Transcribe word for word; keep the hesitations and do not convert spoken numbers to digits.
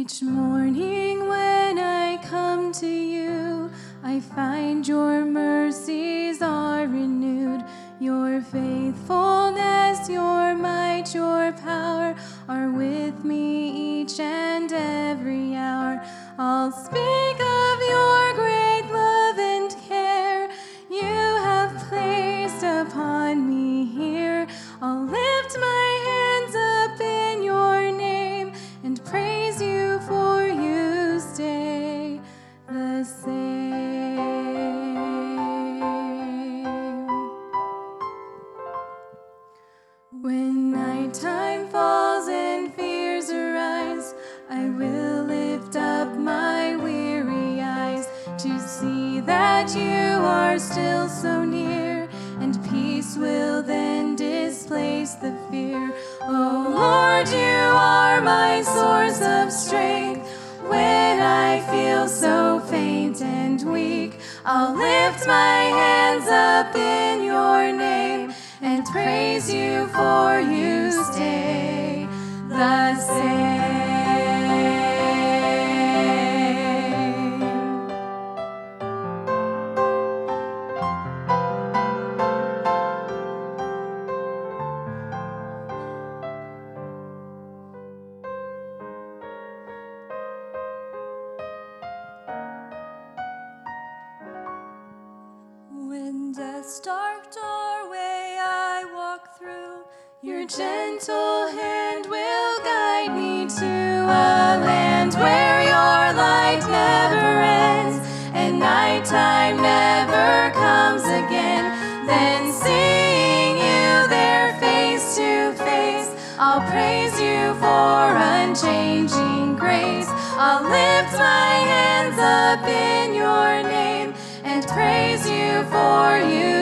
Each morning when I come to you, I find your mercies are renewed. Your faithfulness, your might, your power are with me each and every hour. I'll speak of your great love and care you have placed upon me here. I'll lift my hands up in your name and praise you, for you stay the same. When nighttime falls and fears arise, I will lift up my weary eyes to see that you are still so near, and peace will then displace the fear. Oh Lord, you are my source of strength. When I feel so faint and weak, I'll lift my hands up in your name and praise you, for you stay the same. When death's dark doorway I walk through, your gentle hand will guide me to a land where your light never ends and nighttime never comes again. Then seeing you there face to face, I'll praise you for unchanging grace. I'll lift my hands up in your name and praise you, for you